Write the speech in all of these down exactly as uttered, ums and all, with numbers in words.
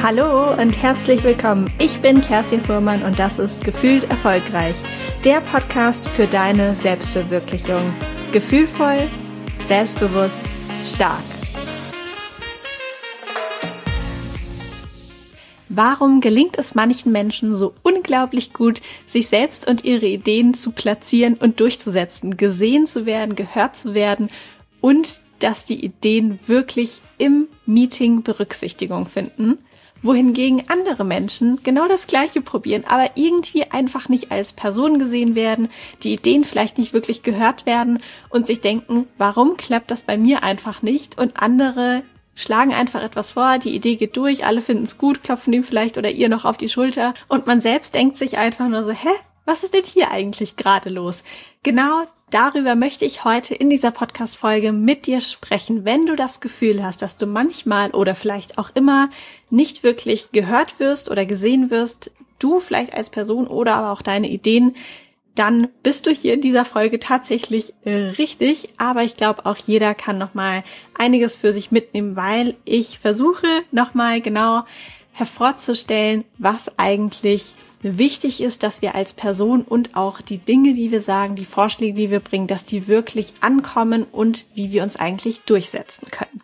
Hallo und herzlich willkommen. Ich bin Kerstin Fuhrmann und das ist Gefühlt Erfolgreich, der Podcast für deine Selbstverwirklichung. Gefühlvoll, selbstbewusst, stark. Warum gelingt es manchen Menschen so unglaublich gut, sich selbst und ihre Ideen zu platzieren und durchzusetzen, gesehen zu werden, gehört zu werden und dass die Ideen wirklich im Meeting Berücksichtigung finden, wohingegen andere Menschen genau das Gleiche probieren, aber irgendwie einfach nicht als Person gesehen werden, die Ideen vielleicht nicht wirklich gehört werden und sich denken, warum klappt das bei mir einfach nicht? Und andere schlagen einfach etwas vor, die Idee geht durch, alle finden es gut, klopfen ihm vielleicht oder ihr noch auf die Schulter und man selbst denkt sich einfach nur so, hä? Was ist denn hier eigentlich gerade los? Genau darüber möchte ich heute in dieser Podcast-Folge mit dir sprechen. Wenn du das Gefühl hast, dass du manchmal oder vielleicht auch immer nicht wirklich gehört wirst oder gesehen wirst, du vielleicht als Person oder aber auch deine Ideen, dann bist du hier in dieser Folge tatsächlich äh, richtig. Aber ich glaube, auch jeder kann nochmal einiges für sich mitnehmen, weil ich versuche nochmal genau hervorzustellen, was eigentlich wichtig ist, dass wir als Person und auch die Dinge, die wir sagen, die Vorschläge, die wir bringen, dass die wirklich ankommen und wie wir uns eigentlich durchsetzen können.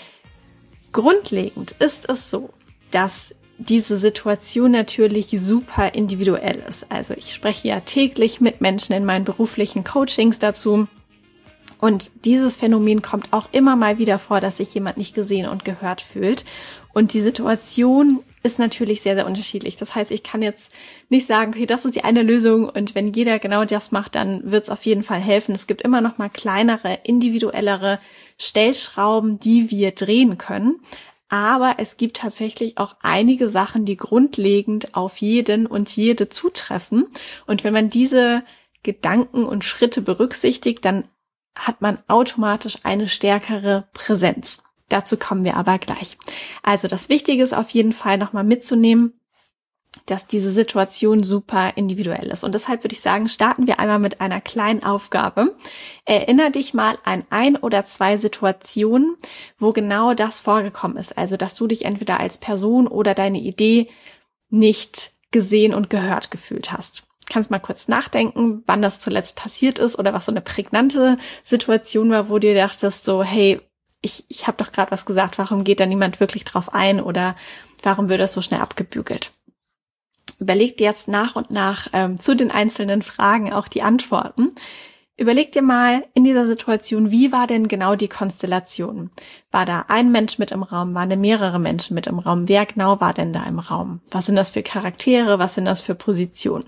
Grundlegend ist es so, dass diese Situation natürlich super individuell ist. Also ich spreche ja täglich mit Menschen in meinen beruflichen Coachings dazu. Und dieses Phänomen kommt auch immer mal wieder vor, dass sich jemand nicht gesehen und gehört fühlt. Und die Situation ist natürlich sehr, sehr unterschiedlich. Das heißt, ich kann jetzt nicht sagen, okay, das ist die eine Lösung und wenn jeder genau das macht, dann wird es auf jeden Fall helfen. Es gibt immer noch mal kleinere, individuellere Stellschrauben, die wir drehen können. Aber es gibt tatsächlich auch einige Sachen, die grundlegend auf jeden und jede zutreffen. Und wenn man diese Gedanken und Schritte berücksichtigt, dann hat man automatisch eine stärkere Präsenz. Dazu kommen wir aber gleich. Also das Wichtige ist auf jeden Fall nochmal mitzunehmen, dass diese Situation super individuell ist. Und deshalb würde ich sagen, starten wir einmal mit einer kleinen Aufgabe. Erinnere dich mal an ein oder zwei Situationen, wo genau das vorgekommen ist. Also, dass du dich entweder als Person oder deine Idee nicht gesehen und gehört gefühlt hast. Kannst mal kurz nachdenken, wann das zuletzt passiert ist oder was so eine prägnante Situation war, wo du dir dachtest so, hey, ich, ich habe doch gerade was gesagt, warum geht da niemand wirklich drauf ein oder warum wird das so schnell abgebügelt? Überleg dir jetzt nach und nach ähm, zu den einzelnen Fragen auch die Antworten. Überleg dir mal in dieser Situation, wie war denn genau die Konstellation? War da ein Mensch mit im Raum? Waren da mehrere Menschen mit im Raum? Wer genau war denn da im Raum? Was sind das für Charaktere? Was sind das für Positionen?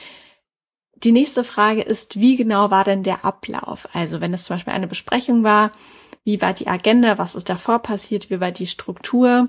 Die nächste Frage ist, wie genau war denn der Ablauf? Also wenn es zum Beispiel eine Besprechung war, wie war die Agenda? Was ist davor passiert? Wie war die Struktur?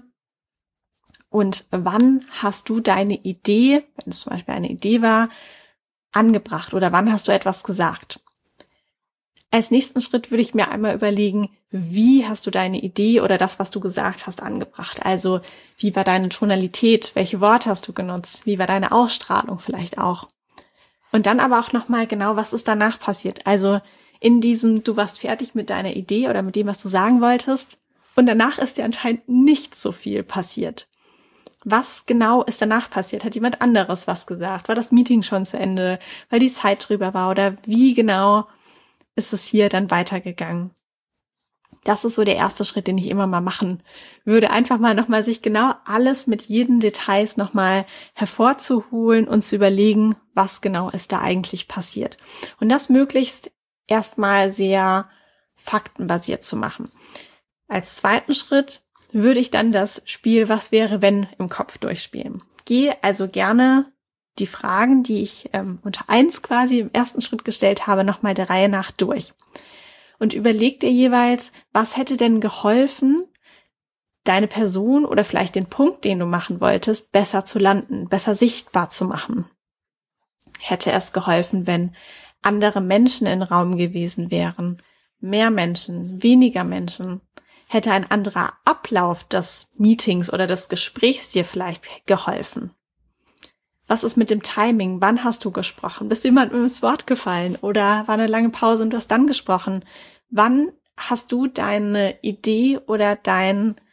Und wann hast du deine Idee, wenn es zum Beispiel eine Idee war, angebracht oder wann hast du etwas gesagt? Als nächsten Schritt würde ich mir einmal überlegen, wie hast du deine Idee oder das, was du gesagt hast, angebracht? Also wie war deine Tonalität? Welche Worte hast du genutzt? Wie war deine Ausstrahlung vielleicht auch? Und dann aber auch nochmal genau, was ist danach passiert? Also in diesem, du warst fertig mit deiner Idee oder mit dem, was du sagen wolltest und danach ist dir anscheinend nicht so viel passiert. Was genau ist danach passiert? Hat jemand anderes was gesagt? War das Meeting schon zu Ende, weil die Zeit drüber war? Oder wie genau ist es hier dann weitergegangen? Das ist so der erste Schritt, den ich immer mal machen würde. Einfach mal nochmal sich genau alles mit jeden Details nochmal hervorzuholen und zu überlegen, was genau ist da eigentlich passiert. Und das möglichst erstmal sehr faktenbasiert zu machen. Als zweiten Schritt würde ich dann das Spiel Was wäre wenn im Kopf durchspielen. Gehe also gerne die Fragen, die ich ähm, unter eins quasi im ersten Schritt gestellt habe, nochmal der Reihe nach durch. Und überleg dir jeweils, was hätte denn geholfen, deine Person oder vielleicht den Punkt, den du machen wolltest, besser zu landen, besser sichtbar zu machen. Hätte es geholfen, wenn andere Menschen im Raum gewesen wären, mehr Menschen, weniger Menschen? Hätte ein anderer Ablauf des Meetings oder des Gesprächs dir vielleicht geholfen? Was ist mit dem Timing? Wann hast du gesprochen? Bist du jemandem ins Wort gefallen oder war eine lange Pause und du hast dann gesprochen? Wann hast du deine Idee oder dein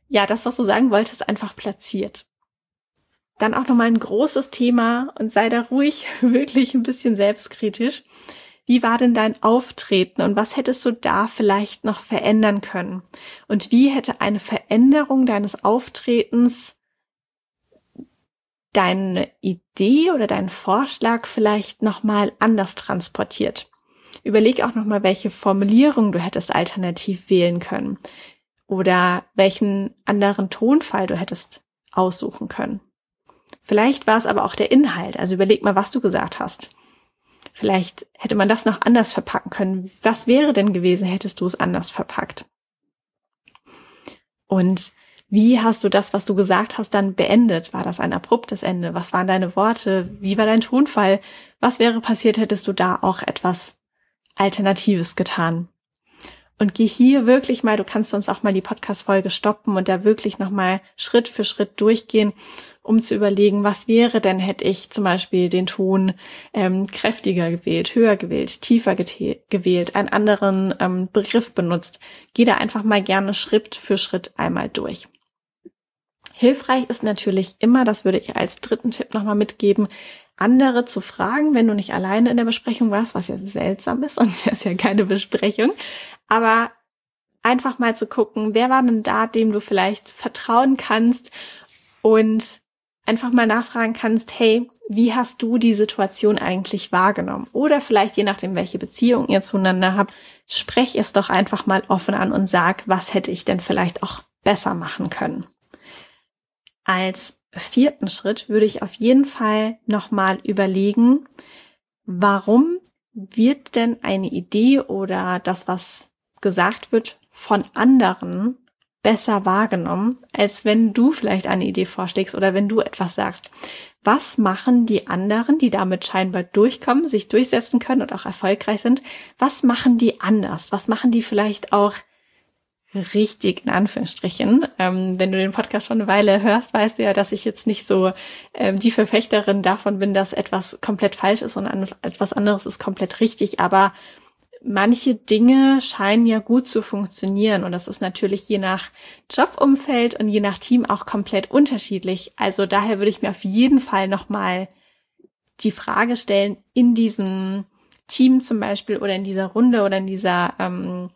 ja, das, was du sagen wolltest, einfach platziert. Dann auch nochmal ein großes Thema und sei da ruhig wirklich ein bisschen selbstkritisch. Wie war denn dein Auftreten und was hättest du da vielleicht noch verändern können? Und wie hätte eine Veränderung deines Auftretens deine Idee oder deinen Vorschlag vielleicht nochmal anders transportiert? Überleg auch nochmal, welche Formulierung du hättest alternativ wählen können oder welchen anderen Tonfall du hättest aussuchen können. Vielleicht war es aber auch der Inhalt, also überleg mal, was du gesagt hast. Vielleicht hätte man das noch anders verpacken können. Was wäre denn gewesen, hättest du es anders verpackt? Und wie hast du das, was du gesagt hast, dann beendet? War das ein abruptes Ende? Was waren deine Worte? Wie war dein Tonfall? Was wäre passiert, hättest du da auch etwas Alternatives getan? Und geh hier wirklich mal, du kannst sonst auch mal die Podcast-Folge stoppen und da wirklich nochmal Schritt für Schritt durchgehen, um zu überlegen, was wäre denn, hätte ich zum Beispiel den Ton ähm, kräftiger gewählt, höher gewählt, tiefer gete- gewählt, einen anderen ähm, Begriff benutzt. Geh da einfach mal gerne Schritt für Schritt einmal durch. Hilfreich ist natürlich immer, das würde ich als dritten Tipp nochmal mitgeben, andere zu fragen, wenn du nicht alleine in der Besprechung warst, was ja seltsam ist, sonst wäre es ja keine Besprechung. Aber einfach mal zu gucken, wer war denn da, dem du vielleicht vertrauen kannst und einfach mal nachfragen kannst, hey, wie hast du die Situation eigentlich wahrgenommen? Oder vielleicht, je nachdem, welche Beziehung ihr zueinander habt, sprech es doch einfach mal offen an und sag, was hätte ich denn vielleicht auch besser machen können? Als vierten Schritt würde ich auf jeden Fall nochmal überlegen, warum wird denn eine Idee oder das, was gesagt wird, von anderen besser wahrgenommen, als wenn du vielleicht eine Idee vorschlägst oder wenn du etwas sagst. Was machen die anderen, die damit scheinbar durchkommen, sich durchsetzen können und auch erfolgreich sind? Was machen die anders? Was machen die vielleicht auch richtig, in Anführungsstrichen? Ähm, wenn du den Podcast schon eine Weile hörst, weißt du ja, dass ich jetzt nicht so ähm, die Verfechterin davon bin, dass etwas komplett falsch ist und etwas anderes ist komplett richtig. Aber manche Dinge scheinen ja gut zu funktionieren und das ist natürlich je nach Jobumfeld und je nach Team auch komplett unterschiedlich. Also daher würde ich mir auf jeden Fall nochmal die Frage stellen, in diesem Team zum Beispiel oder in dieser Runde oder in dieser ähm,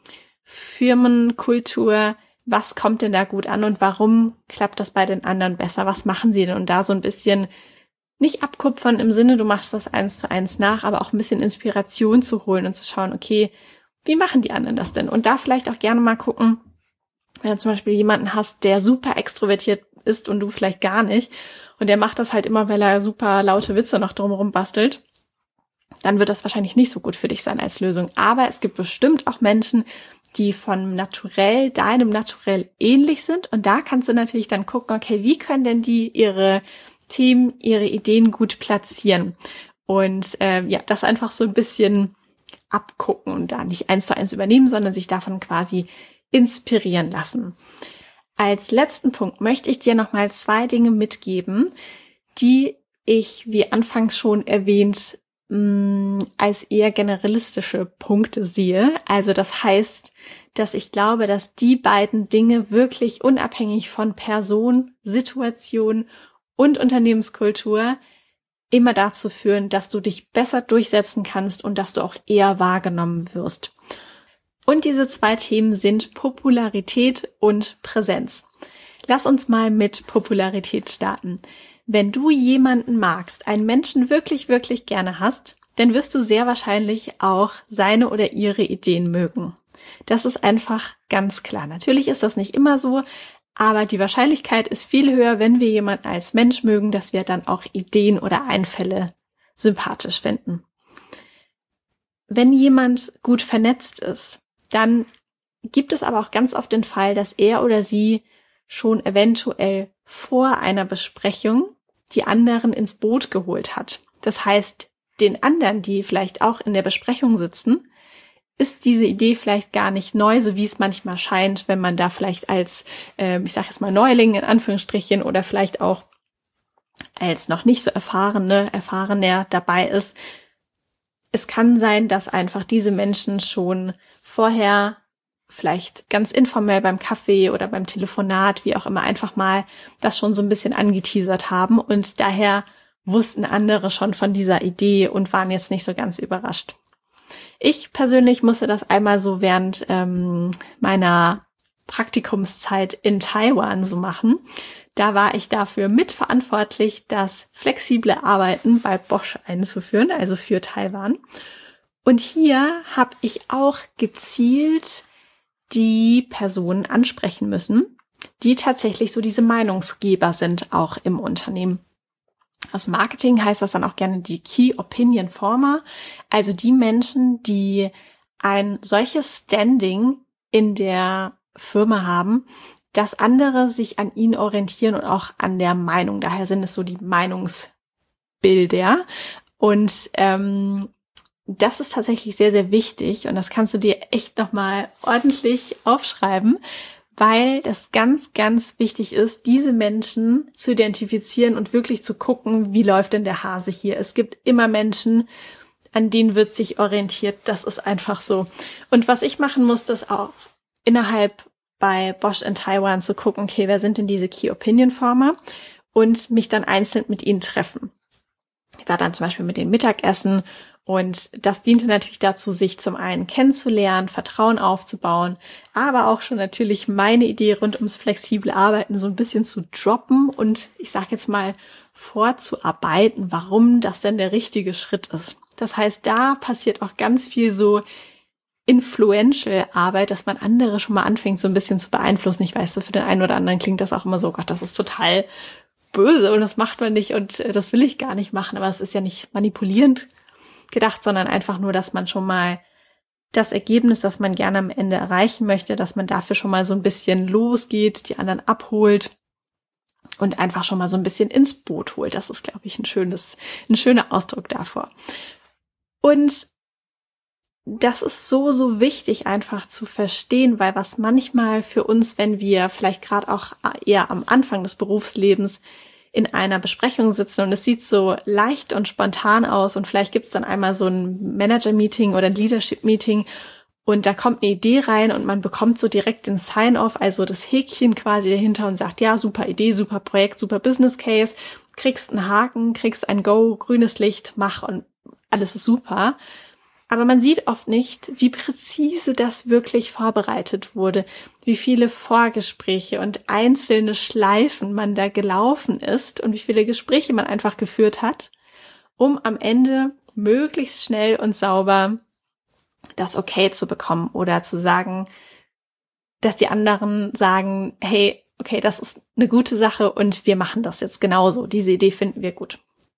Firmenkultur, was kommt denn da gut an und warum klappt das bei den anderen besser? Was machen sie denn? Und da so ein bisschen nicht abkupfern im Sinne, du machst das eins zu eins nach, aber auch ein bisschen Inspiration zu holen und zu schauen, okay, wie machen die anderen das denn? Und da vielleicht auch gerne mal gucken, wenn du zum Beispiel jemanden hast, der super extrovertiert ist und du vielleicht gar nicht und der macht das halt immer, weil er super laute Witze noch drumherum bastelt, dann wird das wahrscheinlich nicht so gut für dich sein als Lösung. Aber es gibt bestimmt auch Menschen, die von Naturell, deinem Naturell ähnlich sind und da kannst du natürlich dann gucken, okay, wie können denn die ihre Themen, ihre Ideen gut platzieren und äh, ja, das einfach so ein bisschen abgucken und da nicht eins zu eins übernehmen, sondern sich davon quasi inspirieren lassen. Als letzten Punkt möchte ich dir nochmal zwei Dinge mitgeben, die ich, wie anfangs schon erwähnt, mh, als eher generalistische Punkte sehe. Also das heißt, dass ich glaube, dass die beiden Dinge wirklich unabhängig von Person, Situation und Unternehmenskultur immer dazu führen, dass du dich besser durchsetzen kannst und dass du auch eher wahrgenommen wirst. Und diese zwei Themen sind Popularität und Präsenz. Lass uns mal mit Popularität starten. Wenn du jemanden magst, einen Menschen wirklich, wirklich gerne hast, dann wirst du sehr wahrscheinlich auch seine oder ihre Ideen mögen. Das ist einfach ganz klar. Natürlich ist das nicht immer so, aber die Wahrscheinlichkeit ist viel höher, wenn wir jemanden als Mensch mögen, dass wir dann auch Ideen oder Einfälle sympathisch finden. Wenn jemand gut vernetzt ist, dann gibt es aber auch ganz oft den Fall, dass er oder sie schon eventuell vor einer Besprechung die anderen ins Boot geholt hat. Das heißt, den anderen, die vielleicht auch in der Besprechung sitzen, ist diese Idee vielleicht gar nicht neu, so wie es manchmal scheint, wenn man da vielleicht als, äh, ich sage jetzt mal Neuling in Anführungsstrichen oder vielleicht auch als noch nicht so erfahrene, erfahrener dabei ist. Es kann sein, dass einfach diese Menschen schon vorher vielleicht ganz informell beim Kaffee oder beim Telefonat, wie auch immer, einfach mal das schon so ein bisschen angeteasert haben. Und daher wussten andere schon von dieser Idee und waren jetzt nicht so ganz überrascht. Ich persönlich musste das einmal so während ähm, meiner Praktikumszeit in Taiwan so machen. Da war ich dafür mitverantwortlich, das flexible Arbeiten bei Bosch einzuführen, also für Taiwan. Und hier habe ich auch gezielt die Personen ansprechen müssen, die tatsächlich so diese Meinungsgeber sind, auch im Unternehmen. Aus Marketing heißt das dann auch gerne die Key Opinion Former, also die Menschen, die ein solches Standing in der Firma haben, dass andere sich an ihnen orientieren und auch an der Meinung. Daher sind es so die Meinungsbilder. Und ähm, das ist tatsächlich sehr, sehr wichtig und das kannst du dir echt nochmal ordentlich aufschreiben, weil das ganz, ganz wichtig ist, diese Menschen zu identifizieren und wirklich zu gucken, wie läuft denn der Hase hier. Es gibt immer Menschen, an denen wird sich orientiert. Das ist einfach so. Und was ich machen musste, ist auch innerhalb bei Bosch in Taiwan zu gucken, okay, wer sind denn diese Key Opinion Former und mich dann einzeln mit ihnen treffen. Ich war dann zum Beispiel mit denen Mittagessen und das diente natürlich dazu, sich zum einen kennenzulernen, Vertrauen aufzubauen, aber auch schon natürlich meine Idee rund ums flexible Arbeiten so ein bisschen zu droppen und ich sage jetzt mal vorzuarbeiten, warum das denn der richtige Schritt ist. Das heißt, da passiert auch ganz viel so influential Arbeit, dass man andere schon mal anfängt, so ein bisschen zu beeinflussen. Ich weiß, so für den einen oder anderen klingt das auch immer so, Gott, das ist total böse und das macht man nicht und das will ich gar nicht machen. Aber es ist ja nicht manipulierend gedacht, sondern einfach nur, dass man schon mal das Ergebnis, das man gerne am Ende erreichen möchte, dass man dafür schon mal so ein bisschen losgeht, die anderen abholt und einfach schon mal so ein bisschen ins Boot holt. Das ist, glaube ich, ein schönes, ein schöner Ausdruck davor. Und das ist so, so wichtig einfach zu verstehen, weil was manchmal für uns, wenn wir vielleicht gerade auch eher am Anfang des Berufslebens in einer Besprechung sitzen und es sieht so leicht und spontan aus und vielleicht gibt es dann einmal so ein Manager-Meeting oder ein Leadership-Meeting und da kommt eine Idee rein und man bekommt so direkt den Sign-off, also das Häkchen quasi dahinter und sagt, ja, super Idee, super Projekt, super Business Case, kriegst einen Haken, kriegst ein Go, grünes Licht, mach und alles ist super. Aber man sieht oft nicht, wie präzise das wirklich vorbereitet wurde, wie viele Vorgespräche und einzelne Schleifen man da gelaufen ist und wie viele Gespräche man einfach geführt hat, um am Ende möglichst schnell und sauber das Okay zu bekommen oder zu sagen, dass die anderen sagen, hey, okay, das ist eine gute Sache und wir machen das jetzt genauso. Diese Idee finden wir gut.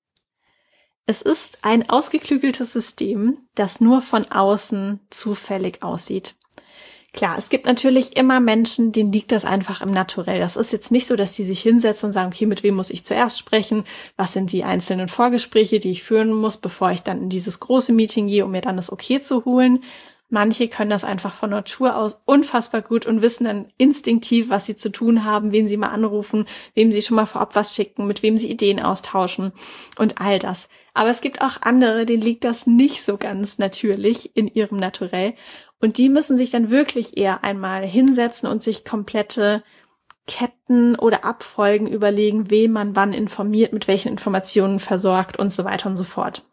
Es ist ein ausgeklügeltes System, das nur von außen zufällig aussieht. Klar, es gibt natürlich immer Menschen, denen liegt das einfach im Naturell. Das ist jetzt nicht so, dass die sich hinsetzen und sagen, okay, mit wem muss ich zuerst sprechen? Was sind die einzelnen Vorgespräche, die ich führen muss, bevor ich dann in dieses große Meeting gehe, um mir dann das Okay zu holen? Manche können das einfach von Natur aus unfassbar gut und wissen dann instinktiv, was sie zu tun haben, wen sie mal anrufen, wem sie schon mal vorab was schicken, mit wem sie Ideen austauschen und all das. Aber es gibt auch andere, denen liegt das nicht so ganz natürlich in ihrem Naturell. Und die müssen sich dann wirklich eher einmal hinsetzen und sich komplette Ketten oder Abfolgen überlegen, wem man wann informiert, mit welchen Informationen versorgt und so weiter und so fort.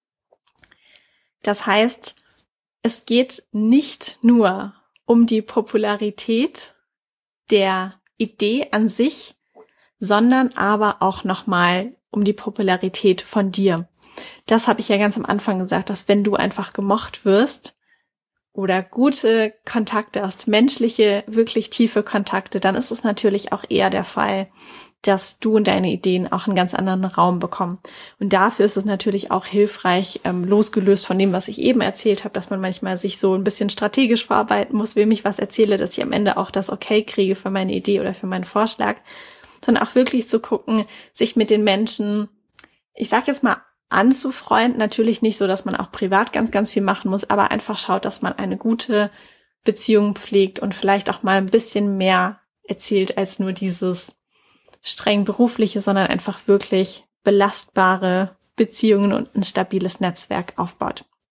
Das heißt, es geht nicht nur um die Popularität der Idee an sich, sondern aber auch nochmal um die Popularität von dir. Das habe ich ja ganz am Anfang gesagt, dass wenn du einfach gemocht wirst oder gute Kontakte hast, menschliche, wirklich tiefe Kontakte, dann ist es natürlich auch eher der Fall, dass du und deine Ideen auch einen ganz anderen Raum bekommen. Und dafür ist es natürlich auch hilfreich, ähm, losgelöst von dem, was ich eben erzählt habe, dass man manchmal sich so ein bisschen strategisch verarbeiten muss, wem ich was erzähle, dass ich am Ende auch das Okay kriege für meine Idee oder für meinen Vorschlag, sondern auch wirklich zu gucken, sich mit den Menschen, ich sag jetzt mal, anzufreunden, natürlich nicht so, dass man auch privat ganz, ganz viel machen muss, aber einfach schaut, dass man eine gute Beziehung pflegt und vielleicht auch mal ein bisschen mehr erzählt als nur dieses streng berufliche, sondern einfach wirklich belastbare Beziehungen und ein stabiles Netzwerk aufbaut.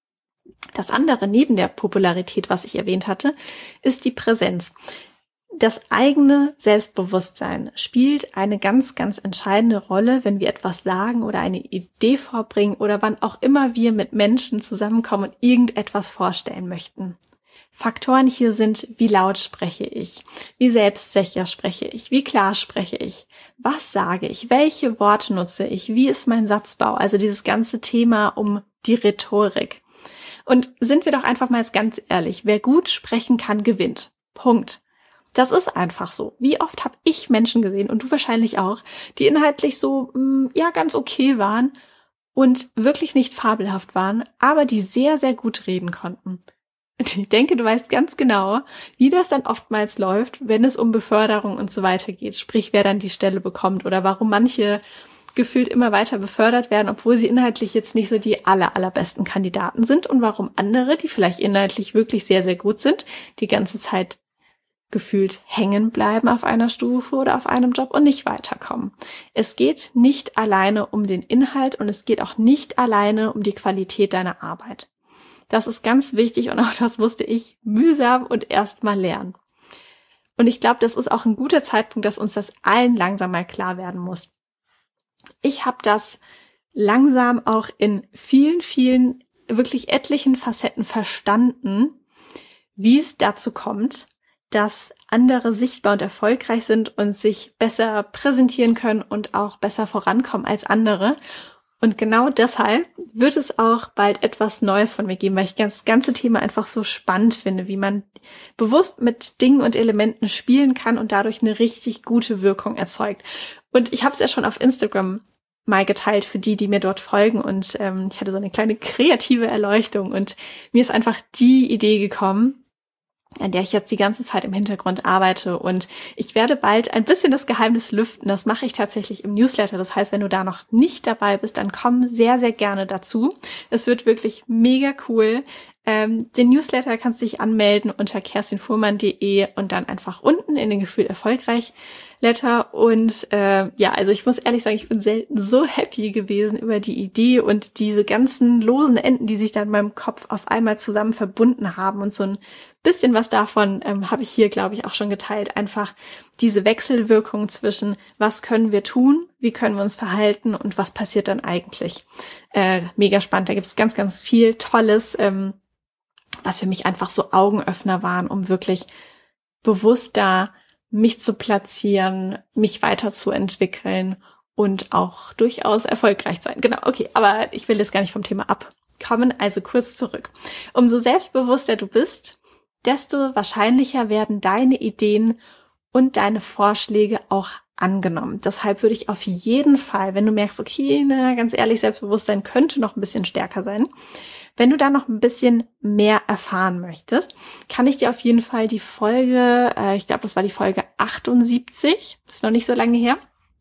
Das andere neben der Popularität, was ich erwähnt hatte, ist die Präsenz. Das eigene Selbstbewusstsein spielt eine ganz, ganz entscheidende Rolle, wenn wir etwas sagen oder eine Idee vorbringen oder wann auch immer wir mit Menschen zusammenkommen und irgendetwas vorstellen möchten. Faktoren hier sind, wie laut spreche ich, wie selbstsicher spreche ich, wie klar spreche ich, was sage ich, welche Worte nutze ich, wie ist mein Satzbau, also dieses ganze Thema um die Rhetorik. Und sind wir doch einfach mal ganz ehrlich, wer gut sprechen kann, gewinnt. Punkt. Das ist einfach so. Wie oft habe ich Menschen gesehen, und du wahrscheinlich auch, die inhaltlich so, mh, ja, ganz okay waren und wirklich nicht fabelhaft waren, aber die sehr, sehr gut reden konnten. Und ich denke, du weißt ganz genau, wie das dann oftmals läuft, wenn es um Beförderung und so weiter geht. Sprich, wer dann die Stelle bekommt oder warum manche gefühlt immer weiter befördert werden, obwohl sie inhaltlich jetzt nicht so die aller, allerbesten Kandidaten sind und warum andere, die vielleicht inhaltlich wirklich sehr, sehr gut sind, die ganze Zeit gefühlt hängen bleiben auf einer Stufe oder auf einem Job und nicht weiterkommen. Es geht nicht alleine um den Inhalt und es geht auch nicht alleine um die Qualität deiner Arbeit. Das ist ganz wichtig und auch das musste ich mühsam und erst mal lernen. Und ich glaube, das ist auch ein guter Zeitpunkt, dass uns das allen langsam mal klar werden muss. Ich habe das langsam auch in vielen, vielen, wirklich etlichen Facetten verstanden, wie es dazu kommt, dass andere sichtbar und erfolgreich sind und sich besser präsentieren können und auch besser vorankommen als andere. Und genau deshalb wird es auch bald etwas Neues von mir geben, weil ich das ganze Thema einfach so spannend finde, wie man bewusst mit Dingen und Elementen spielen kann und dadurch eine richtig gute Wirkung erzeugt. Und ich habe es ja schon auf Instagram mal geteilt für die, die mir dort folgen. Und ähm, ich hatte so eine kleine kreative Erleuchtung und mir ist einfach die Idee gekommen, an der ich jetzt die ganze Zeit im Hintergrund arbeite. Und ich werde bald ein bisschen das Geheimnis lüften. Das mache ich tatsächlich im Newsletter. Das heißt, wenn du da noch nicht dabei bist, dann komm sehr, sehr gerne dazu. Es wird wirklich mega cool. Ähm, den Newsletter kannst du dich anmelden unter kerstin fuhrmann punkt de und dann einfach unten in den Gefühl erfolgreich Letter. Und äh, ja, also ich muss ehrlich sagen, ich bin selten so happy gewesen über die Idee und diese ganzen losen Enden, die sich dann in meinem Kopf auf einmal zusammen verbunden haben. Und so ein bisschen was davon ähm, habe ich hier, glaube ich, auch schon geteilt. Einfach diese Wechselwirkung zwischen, was können wir tun, wie können wir uns verhalten und was passiert dann eigentlich. Äh, mega spannend. Da gibt es ganz, ganz viel Tolles, ähm, was für mich einfach so Augenöffner waren, um wirklich bewusst da mich zu platzieren, mich weiterzuentwickeln und auch durchaus erfolgreich sein. Genau, okay, aber ich will jetzt gar nicht vom Thema abkommen, also kurz zurück. Umso selbstbewusster du bist, desto wahrscheinlicher werden deine Ideen und deine Vorschläge auch angenommen. Deshalb würde ich auf jeden Fall, wenn du merkst, okay, na, ganz ehrlich, Selbstbewusstsein könnte noch ein bisschen stärker sein, wenn du da noch ein bisschen mehr erfahren möchtest, kann ich dir auf jeden Fall die Folge, äh, ich glaube, das war die Folge achtundsiebzig, das ist noch nicht so lange her,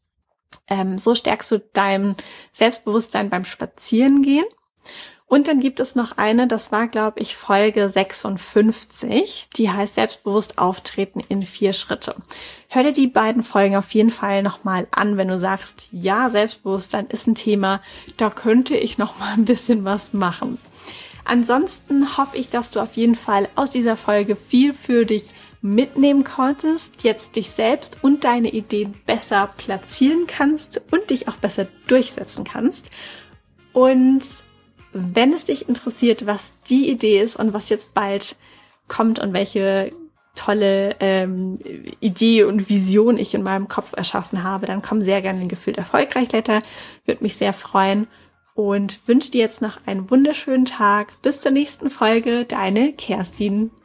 ähm, so stärkst du dein Selbstbewusstsein beim Spazierengehen. Und dann gibt es noch eine, das war, glaube ich, Folge sechsundfünfzig, die heißt Selbstbewusst auftreten in vier Schritte. Hör dir die beiden Folgen auf jeden Fall nochmal an, wenn du sagst, ja, Selbstbewusstsein ist ein Thema, da könnte ich noch mal ein bisschen was machen. Ansonsten hoffe ich, dass du auf jeden Fall aus dieser Folge viel für dich mitnehmen konntest, jetzt dich selbst und deine Ideen besser platzieren kannst und dich auch besser durchsetzen kannst. Und wenn es dich interessiert, was die Idee ist und was jetzt bald kommt und welche tolle ähm, Idee und Vision ich in meinem Kopf erschaffen habe, dann komm sehr gerne in den Gefühlt erfolgreich Letter. Würde mich sehr freuen und wünsche dir jetzt noch einen wunderschönen Tag. Bis zur nächsten Folge, deine Kerstin.